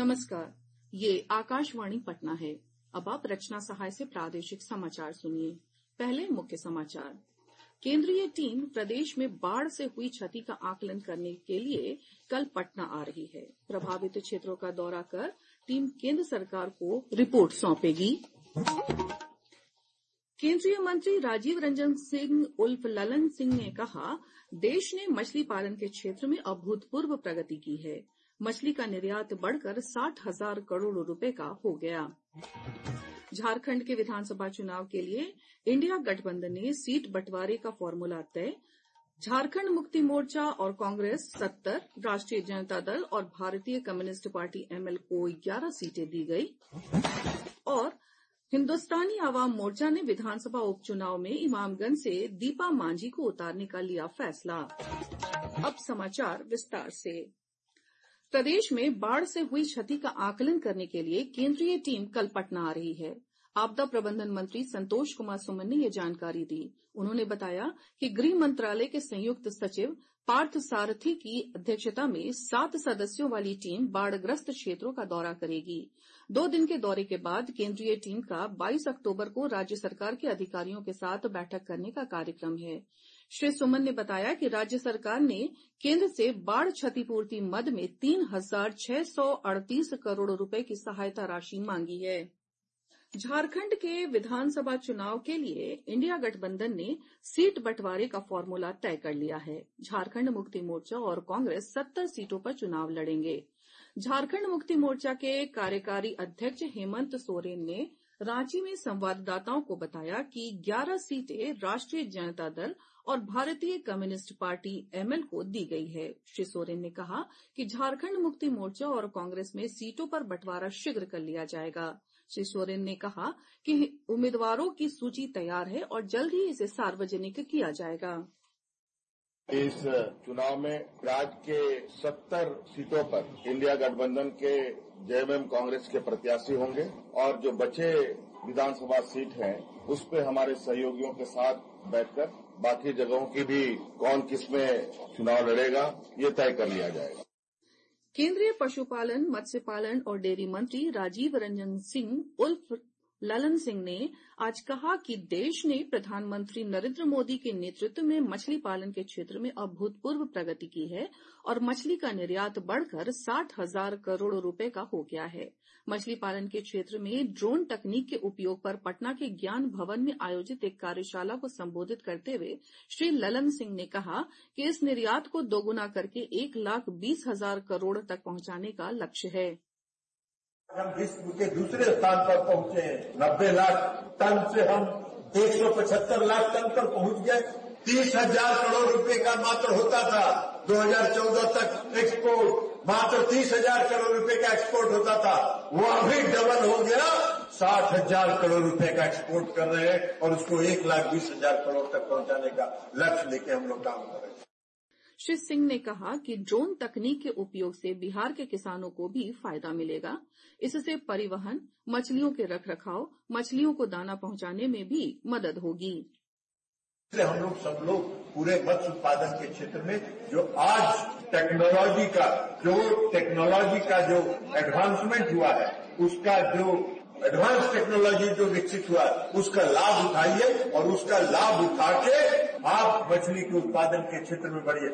नमस्कार, ये आकाशवाणी पटना है। अब आप रचना सहाय से प्रादेशिक समाचार सुनिए। पहले मुख्य समाचार। केंद्रीय टीम प्रदेश में बाढ़ से हुई क्षति का आकलन करने के लिए कल पटना आ रही है। प्रभावित क्षेत्रों का दौरा कर टीम केंद्र सरकार को रिपोर्ट सौंपेगी। केंद्रीय मंत्री राजीव रंजन सिंह उर्फ ललन सिंह ने कहा, देश ने मछली पालन के क्षेत्र में अभूतपूर्व प्रगति की है। मछली का निर्यात बढ़कर 60,000 करोड़ रुपए का हो गया। झारखंड के विधानसभा चुनाव के लिए इंडिया गठबंधन ने सीट बंटवारे का फॉर्मूला तय। झारखंड मुक्ति मोर्चा और कांग्रेस 70, राष्ट्रीय जनता दल और भारतीय कम्युनिस्ट पार्टी एमएल को 11 सीटें दी गई। और हिंदुस्तानी आवाम मोर्चा ने विधानसभा उपचुनाव में इमामगंज से दीपा मांझी को उतारने का लिया फैसला। अब समाचार विस्तार से। प्रदेश में बाढ़ से हुई क्षति का आकलन करने के लिए केंद्रीय टीम कल पटना आ रही है। आपदा प्रबंधन मंत्री संतोष कुमार सुमन ने ये जानकारी दी। उन्होंने बताया कि गृह मंत्रालय के संयुक्त सचिव पार्थ सारथी की अध्यक्षता में 7 सदस्यों वाली टीम बाढ़ग्रस्त क्षेत्रों का दौरा करेगी। 2 दिन के दौरे के बाद केंद्रीय टीम का 22 अक्टूबर को राज्य सरकार के अधिकारियों के साथ बैठक करने का कार्यक्रम है। श्री सुमन ने बताया कि राज्य सरकार ने केंद्र से बाढ़ क्षतिपूर्ति मद में 3,638 करोड़ रुपए की सहायता राशि मांगी है। झारखंड के विधानसभा चुनाव के लिए इंडिया गठबंधन ने सीट बंटवारे का फॉर्मूला तय कर लिया है। झारखंड मुक्ति मोर्चा और कांग्रेस 70 सीटों पर चुनाव लड़ेंगे। झारखंड मुक्ति मोर्चा के कार्यकारी अध्यक्ष हेमंत सोरेन ने रांची में संवाददाताओं को बताया कि 11 सीटें राष्ट्रीय जनता दल और भारतीय कम्युनिस्ट पार्टी एमएल को दी गई है। श्री सोरेन ने कहा कि झारखंड मुक्ति मोर्चा और कांग्रेस में सीटों पर बंटवारा शीघ्र कर लिया जाएगा। श्री सोरेन ने कहा कि उम्मीदवारों की सूची तैयार है और जल्द ही इसे सार्वजनिक किया जाएगा। इस चुनाव में राज्य के 70 सीटों पर इंडिया गठबंधन के जेएमएम कांग्रेस के प्रत्याशी होंगे और जो बचे विधानसभा सीट हैं उस पे हमारे सहयोगियों के साथ बैठकर बाकी जगहों की भी कौन किसमें चुनाव लड़ेगा ये तय कर लिया जाएगा। केंद्रीय पशुपालन, मत्स्य पालन और डेयरी मंत्री राजीव रंजन सिंह उर्फ ललन सिंह ने आज कहा कि देश ने प्रधानमंत्री नरेंद्र मोदी के नेतृत्व में मछली पालन के क्षेत्र में अभूतपूर्व प्रगति की है और मछली का निर्यात बढ़कर 60,000 करोड़ रुपए का हो गया है। मछली पालन के क्षेत्र में ड्रोन तकनीक के उपयोग पर पटना के ज्ञान भवन में आयोजित एक कार्यशाला को संबोधित करते हुए श्री ललन सिंह ने कहा कि इस निर्यात को दोगुना करके 1,20,000 करोड़ तक पहुंचाने का लक्ष्य है। हम विश्व के दूसरे स्थान पर पहुंचे हैं। 90 लाख टन से हम 175 लाख टन पर पहुंच गए। 30,000 करोड़ रुपए का मात्र होता था 2014 तक एक्सपोर्ट, मात्र 30,000 करोड़ रुपए का एक्सपोर्ट होता था। वो अभी डबल हो गया, 60,000 करोड़ रुपए का एक्सपोर्ट कर रहे हैं और उसको 1,20,000 करोड़ तक पहुंचाने का लक्ष्य लेके हम लोग काम कर रहे हैं। श्री सिंह ने कहा कि ड्रोन तकनीक के उपयोग से बिहार के किसानों को भी फायदा मिलेगा। इससे परिवहन, मछलियों के रखरखाव, मछलियों को दाना पहुंचाने में भी मदद होगी। हम लोग सब लोग पूरे मत्स्य उत्पादन के क्षेत्र में जो आज टेक्नोलॉजी का जो एडवांसमेंट हुआ है, उसका जो एडवांस टेक्नोलॉजी जो विकसित हुआ है उसका लाभ उठाइए और उसका लाभ उठा के आप मछली के उत्पादन के क्षेत्र में बढ़िए।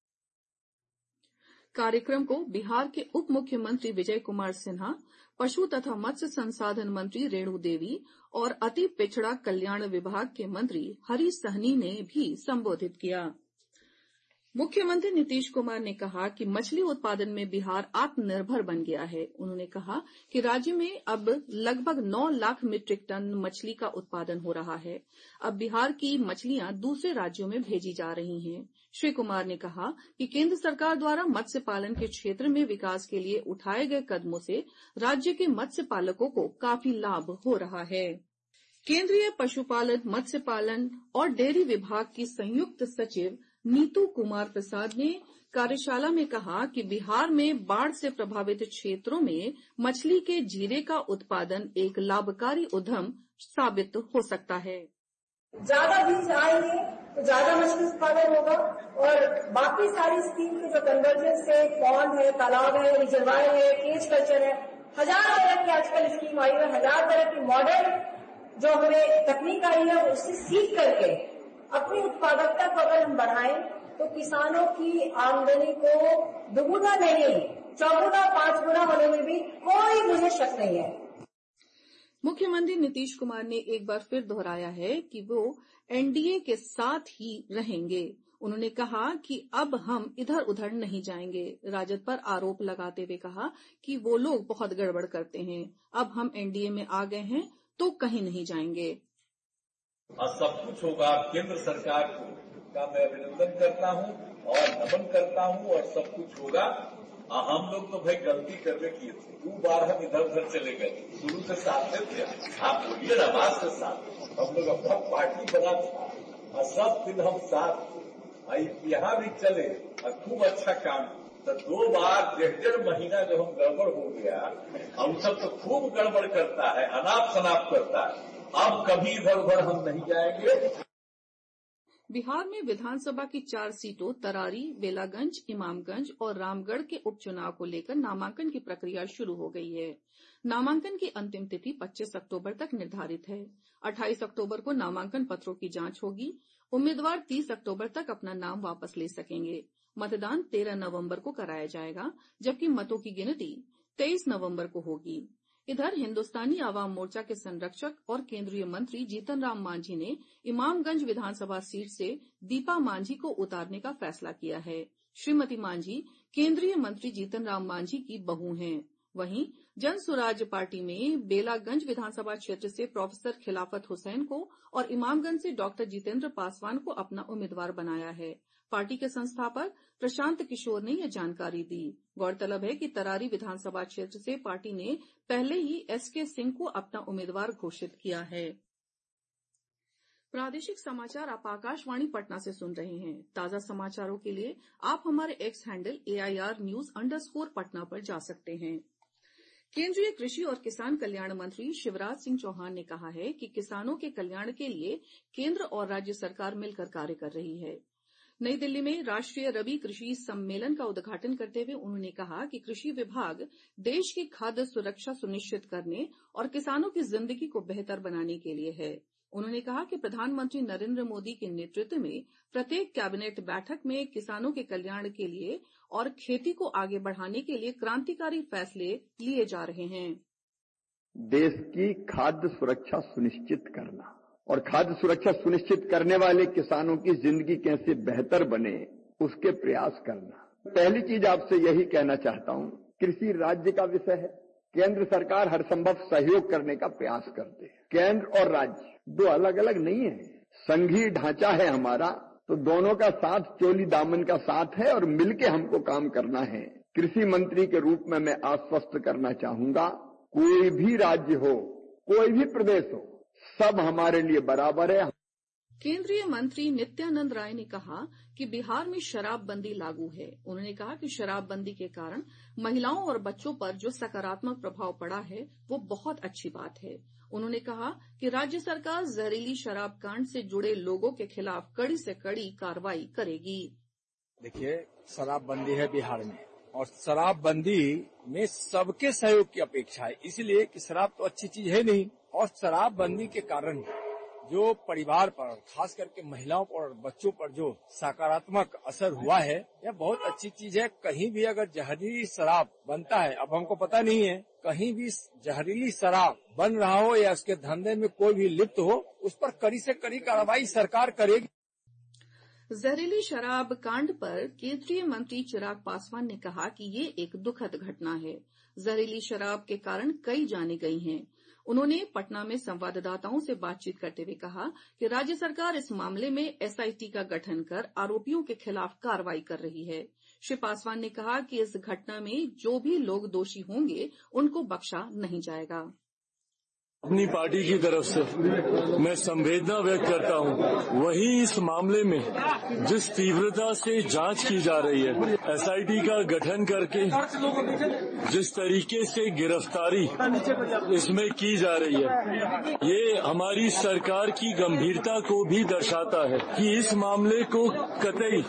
कार्यक्रम को बिहार के उप मुख्यमंत्री विजय कुमार सिन्हा, पशु तथा मत्स्य संसाधन मंत्री रेणु देवी और अति पिछड़ा कल्याण विभाग के मंत्री हरीश सहनी ने भी संबोधित किया। मुख्यमंत्री नीतीश कुमार ने कहा कि मछली उत्पादन में बिहार आत्मनिर्भर बन गया है। उन्होंने कहा कि राज्य में अब लगभग 9 लाख मीट्रिक टन मछली का उत्पादन हो रहा है। अब बिहार की मछलियां दूसरे राज्यों में भेजी जा रही हैं। श्री कुमार ने कहा कि केंद्र सरकार द्वारा मत्स्य पालन के क्षेत्र में विकास के लिए उठाए गए कदमों से राज्य के मत्स्य पालकों को काफी लाभ हो रहा है। केंद्रीय पशुपालन, मत्स्य पालन और डेयरी विभाग की संयुक्त सचिव नीतू कुमार प्रसाद ने कार्यशाला में कहा कि बिहार में बाढ़ से प्रभावित क्षेत्रों में मछली के जीरे का उत्पादन एक लाभकारी उद्यम साबित हो सकता है। ज्यादा बीज आएंगे तो ज्यादा मछली उत्पादन होगा और बाकी सारी स्कीम के जो कन्वर्जेंस है, पॉन्ड है, तालाब है, रिजर्वायर है, केज कल्चर है, 1000 तरह की आजकल स्कीम आई है, 1000 तरह की मॉडर्न जो हमें तकनीक आई है उससे सीख करके अपनी उत्पादकता को अगर हम बढ़ाएं तो किसानों की आमदनी को दुगुना नहीं 4-5 गुना होने में भी कोई मुझे शक नहीं है। मुख्यमंत्री नीतीश कुमार ने एक बार फिर दोहराया है कि वो एनडीए के साथ ही रहेंगे। उन्होंने कहा कि अब हम इधर उधर नहीं जाएंगे। राजद पर आरोप लगाते हुए कहा कि वो लोग बहुत गड़बड़ करते हैं। अब हम एनडीए में आ गए हैं तो कहीं नहीं जाएंगे। और सब कुछ होगा। केंद्र सरकार का मैं अभिनंदन करता हूं और नमन करता हूं और सब कुछ होगा। हम लोग तो भाई गलती करने किए थे, 2 बार हम इधर उधर चले गए, शुरू से साथ में थे। आप बोलिए ना, बात से साथ हम लोग अपना पार्टी बना था और सब दिन हम साथ यहाँ भी चले और खूब अच्छा काम। तो 2 बार 1.5 महीना जो हम गड़बड़ हो गया, हम सब तो खूब गड़बड़ करता है, अनाप शनाप करता है। अब कभी इधर उधर हम नहीं जाएंगे। बिहार में विधानसभा की 4 सीटों तरारी, बेलागंज, इमामगंज और रामगढ़ के उपचुनाव को लेकर नामांकन की प्रक्रिया शुरू हो गई है। नामांकन की अंतिम तिथि 25 अक्टूबर तक निर्धारित है। 28 अक्टूबर को नामांकन पत्रों की जांच होगी। उम्मीदवार 30 अक्टूबर तक अपना नाम वापस ले सकेंगे। मतदान 13 नवंबर को कराया जाएगा, जबकि मतों की गिनती 23 नवंबर को होगी। इधर हिन्दुस्तानी आवाम मोर्चा के संरक्षक और केंद्रीय मंत्री जीतन राम मांझी ने इमामगंज विधानसभा सीट से दीपा मांझी को उतारने का फैसला किया है। श्रीमती मांझी केंद्रीय मंत्री जीतन राम मांझी की बहू हैं। वहीं जन सुराज पार्टी में बेलागंज विधानसभा क्षेत्र से प्रोफेसर खिलाफत हुसैन को और इमामगंज से डॉक्टर जितेंद्र पासवान को अपना उम्मीदवार बनाया है। पार्टी के संस्थापक प्रशांत किशोर ने यह जानकारी दी। गौरतलब है कि तरारी विधानसभा क्षेत्र से पार्टी ने पहले ही एसके सिंह को अपना उम्मीदवार घोषित किया है। प्रादेशिक समाचार आप आकाशवाणी पटना से सुन रहे हैं। ताजा समाचारों के लिए आप हमारे एक्स हैंडल AIR_News_ पर जा सकते हैं। केंद्रीय कृषि और किसान कल्याण मंत्री शिवराज सिंह चौहान ने कहा है कि किसानों के कल्याण के लिए केंद्र और राज्य सरकार मिलकर कार्य कर रही है। नई दिल्ली में राष्ट्रीय रबी कृषि सम्मेलन का उद्घाटन करते हुए उन्होंने कहा कि कृषि विभाग देश की खाद्य सुरक्षा सुनिश्चित करने और किसानों की जिंदगी को बेहतर बनाने के लिए है। उन्होंने कहा कि प्रधानमंत्री नरेंद्र मोदी के नेतृत्व में प्रत्येक कैबिनेट बैठक में किसानों के कल्याण के लिए और खेती को आगे बढ़ाने के लिए क्रांतिकारी फैसले लिए जा रहे हैं। देश की खाद्य सुरक्षा सुनिश्चित करना और खाद्य सुरक्षा सुनिश्चित करने वाले किसानों की जिंदगी कैसे बेहतर बने, उसके प्रयास करना। पहली चीज आपसे यही कहना चाहता हूं, कृषि राज्य का विषय है। केंद्र सरकार हर संभव सहयोग करने का प्रयास करते हैं। केंद्र और राज्य 2 अलग अलग नहीं है, संघीय ढांचा है हमारा, तो दोनों का साथ चोली दामन का साथ है और मिलके हमको काम करना है। कृषि मंत्री के रूप में मैं आश्वस्त करना चाहूंगा, कोई भी राज्य हो, कोई भी प्रदेश हो, सब हमारे लिए बराबर है। केंद्रीय मंत्री नित्यानंद राय ने कहा कि बिहार में शराबबंदी लागू है। उन्होंने कहा कि शराबबंदी के कारण महिलाओं और बच्चों पर जो सकारात्मक प्रभाव पड़ा है वो बहुत अच्छी बात है। उन्होंने कहा कि राज्य सरकार जहरीली शराब कांड से जुड़े लोगों के खिलाफ कड़ी से कड़ी कार्रवाई करेगी। देखिए, शराबबंदी है बिहार में और शराबबंदी में सबके सहयोग की अपेक्षा है, इसलिए कि शराब तो अच्छी चीज है नहीं और शराबबंदी के कारण जो परिवार पर, खास करके महिलाओं पर और बच्चों पर जो सकारात्मक असर हुआ है, यह बहुत अच्छी चीज है। कहीं भी अगर जहरीली शराब बनता है, अब हमको पता नहीं है, कहीं भी जहरीली शराब बन रहा हो या उसके धंधे में कोई भी लिप्त हो, उस पर कड़ी से कड़ी कार्रवाई सरकार करेगी। जहरीली शराब कांड पर केंद्रीय मंत्री चिराग पासवान ने कहा कि ये एक दुखद घटना है। जहरीली शराब के कारण कई जानें गई हैं। उन्होंने पटना में संवाददाताओं से बातचीत करते हुए कहा कि राज्य सरकार इस मामले में SIT का गठन कर आरोपियों के खिलाफ कार्रवाई कर रही है। श्री पासवान ने कहा कि इस घटना में जो भी लोग दोषी होंगे उनको बख्शा नहीं जाएगा। अपनी पार्टी की तरफ से मैं संवेदना व्यक्त करता हूं। वहीं इस मामले में जिस तीव्रता से जांच की जा रही है, एसआईटी का गठन करके जिस तरीके से गिरफ्तारी इसमें की जा रही है, ये हमारी सरकार की गंभीरता को भी दर्शाता है कि इस मामले को कतई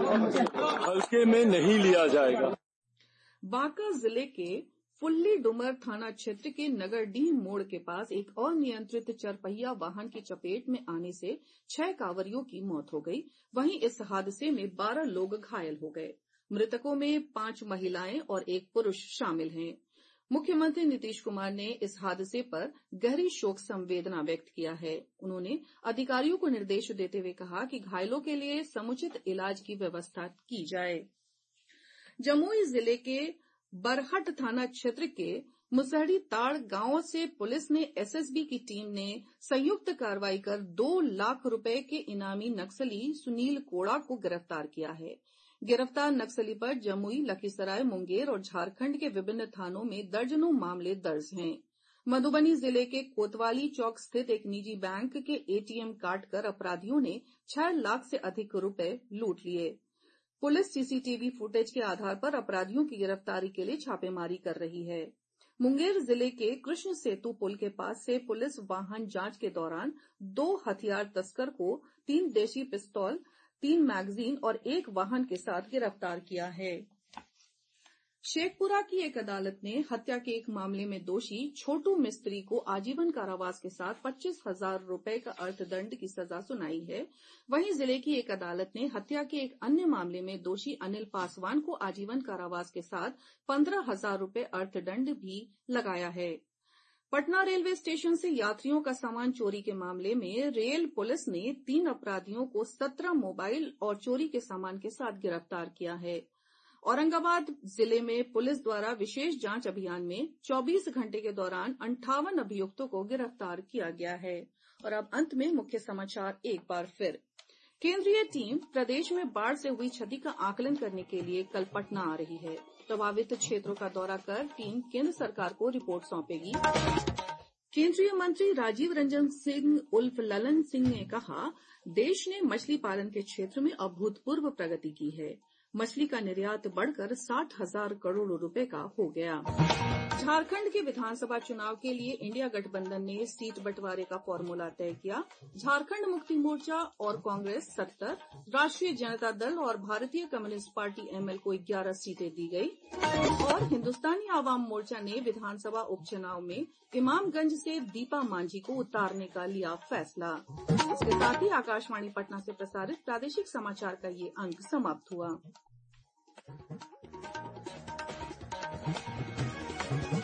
हल्के में नहीं लिया जाएगा। बांका जिले के फुल्ली डुमर थाना क्षेत्र के नगरडीह मोड़ के पास एक अनियंत्रित चरपहिया वाहन की चपेट में आने से 6 कांवरियों की मौत हो गई। वहीं इस हादसे में 12 लोग घायल हो गए। मृतकों में 5 महिलाएं और 1 पुरुष शामिल हैं। मुख्यमंत्री नीतीश कुमार ने इस हादसे पर गहरी शोक संवेदना व्यक्त किया है। उन्होंने अधिकारियों को निर्देश देते हुए कहा कि घायलों के लिए समुचित इलाज की व्यवस्था की जाए। जमुई जिले के बरहट थाना क्षेत्र के मुसहरी ताड़ गांव से पुलिस ने एसएसबी की टीम ने संयुक्त कार्रवाई कर 2 लाख रुपए के इनामी नक्सली सुनील कोड़ा को गिरफ्तार किया है। गिरफ्तार नक्सली पर जमुई, लखीसराय, मुंगेर और झारखंड के विभिन्न थानों में दर्जनों मामले दर्ज हैं। मधुबनी जिले के कोतवाली चौक स्थित एक निजी बैंक के एटीएम काटकर अपराधियों ने 6 लाख से अधिक रुपए लूट लिए। पुलिस सीसीटीवी फुटेज के आधार पर अपराधियों की गिरफ्तारी के लिए छापेमारी कर रही है। मुंगेर जिले के कृष्ण सेतु पुल के पास से पुलिस वाहन जांच के दौरान 2 हथियार तस्कर को 3 देशी पिस्तौल, 3 मैगजीन और 1 वाहन के साथ गिरफ्तार किया है। शेखपुरा की एक अदालत ने हत्या के एक मामले में दोषी छोटू मिस्त्री को आजीवन कारावास के साथ 25,000 रुपए का अर्थदंड की सजा सुनाई है। वहीं जिले की एक अदालत ने हत्या के एक अन्य मामले में दोषी अनिल पासवान को आजीवन कारावास के साथ 15,000 रुपए अर्थदंड भी लगाया है। पटना रेलवे स्टेशन से यात्रियों का सामान चोरी के मामले में रेल पुलिस ने 3 अपराधियों को 17 मोबाइल और चोरी के सामान के साथ गिरफ्तार किया है। औरंगाबाद जिले में पुलिस द्वारा विशेष जांच अभियान में 24 घंटे के दौरान 58 अभियुक्तों को गिरफ्तार किया गया है। और अब अंत में मुख्य समाचार एक बार फिर। केंद्रीय टीम प्रदेश में बाढ़ से हुई क्षति का आकलन करने के लिए कल पटना आ रही है। प्रभावित क्षेत्रों का दौरा कर टीम केंद्र सरकार को रिपोर्ट सौंपेगी। केंद्रीय मंत्री राजीव रंजन सिंह उर्फ ललन सिंह ने कहा, देश ने मछली पालन के क्षेत्र में अभूतपूर्व प्रगति की है। मछली का निर्यात बढ़कर 60,000 करोड़ रुपए का हो गया। झारखंड के विधानसभा चुनाव के लिए इंडिया गठबंधन ने सीट बंटवारे का फॉर्मूला तय किया। झारखंड मुक्ति मोर्चा और कांग्रेस 70, राष्ट्रीय जनता दल और भारतीय कम्युनिस्ट पार्टी एमएल को 11 सीटें दी गई। और हिंदुस्तानी आवाम मोर्चा ने विधानसभा उपचुनाव में इमामगंज से दीपा मांझी को उतारने का लिया फैसला। इसके साथ ही आकाशवाणी पटना से प्रसारित प्रादेशिक समाचार का ये अंक समाप्त हुआ।